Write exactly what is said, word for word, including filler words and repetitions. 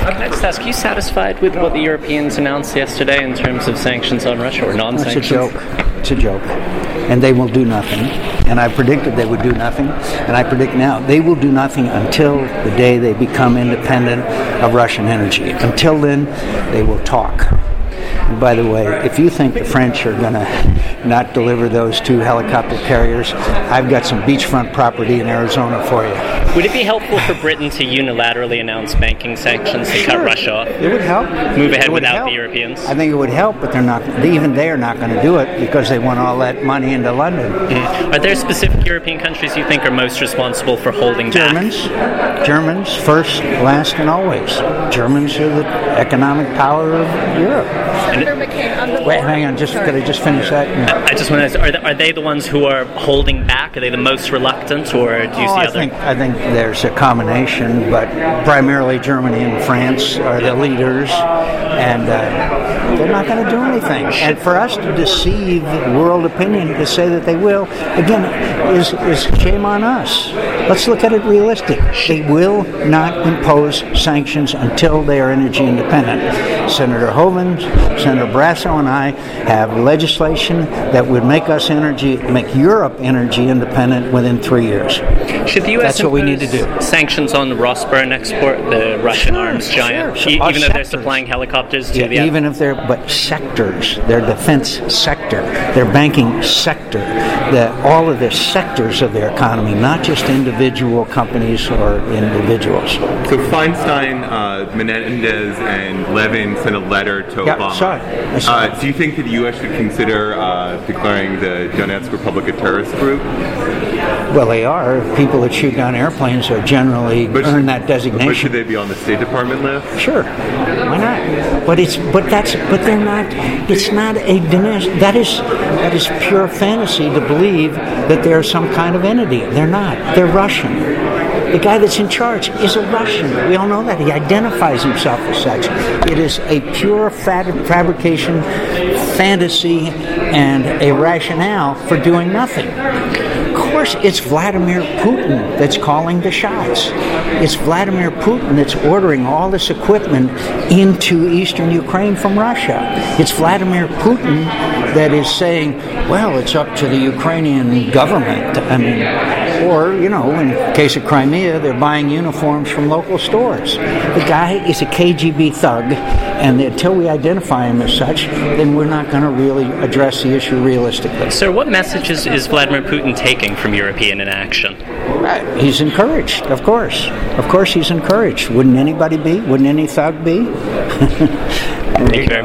Can I just ask, are you satisfied with what the Europeans announced yesterday in terms of sanctions on Russia or non-sanctions? It's a joke. It's a joke. And they will do nothing. And I predicted they would do nothing. And I predict now they will do nothing until the day they become independent of Russian energy. Until then, they will talk. And by the way, if you think the French are going to not deliver those two helicopter carriers, I've got some beachfront property in Arizona for you. Would it be helpful for Britain to unilaterally announce banking sanctions to Sure. cut Russia off? It would help. Move ahead without help. the Europeans? I think it would help, but they're not. Even they are not going to do it because they want all that money into London. Mm. Are there specific European countries you think are most responsible for holding Germans. back? Germans first, last, and always. Germans are the economic power of Europe. Wait, hang on. Just could I just finish that? I, I just want to ask: Are they, are they the ones who are holding back? Are they the most reluctant, or do you oh, see I other? think I think there's a combination, but primarily Germany and France are the leaders, and uh, they're not going to do anything. And for us to deceive world opinion to say that they will, again, is is shame on us. Let's look at it realistic. They will not impose sanctions until they are energy independent. Senator Hoeven, Senator Brasso, and I have legislation that would make us energy, make Europe energy independent within three years. Should the U S That's what we need to do. Sanctions on Rosburn export, the Russian Sure, arms giant, sure, sure. E- Our even though they're sectors. supplying helicopters to Yeah, the even if they're, but sectors, their defense sector, their banking sector, the, all of the sectors of their economy, not just individual companies or individuals. So Feinstein, uh, Menendez, and Levin sent a letter to Yeah, Obama. saw it. I saw Uh, do you think that the U S should consider uh, declaring the Donetsk Republic a terrorist group? Well, they are. People that shoot down airplanes are generally But earn should- that designation. But should they be on the State Department list? Sure, why not? But it's but that's but they're not. It's not a Donetsk. That is that is pure fantasy to believe that they're some kind of entity. They're not. They're Russian. The guy that's in charge is a Russian. We all know that. He identifies himself as such. It is a pure fab- fabrication, fantasy, and a rationale for doing nothing. Of course, it's Vladimir Putin that's calling the shots. It's Vladimir Putin that's ordering all this equipment into eastern Ukraine from Russia. It's Vladimir Putin that is saying, well, it's up to the Ukrainian government. I mean, or, you know, in the case of Crimea, they're buying uniforms from local stores. The guy is a K G B thug, and until we identify him as such, then we're not going to really address the issue realistically. Sir, what messages is Vladimir Putin taking from European inaction? Right. He's encouraged, of course. Of course he's encouraged. Wouldn't anybody be? Wouldn't any thug be? Thank you very much.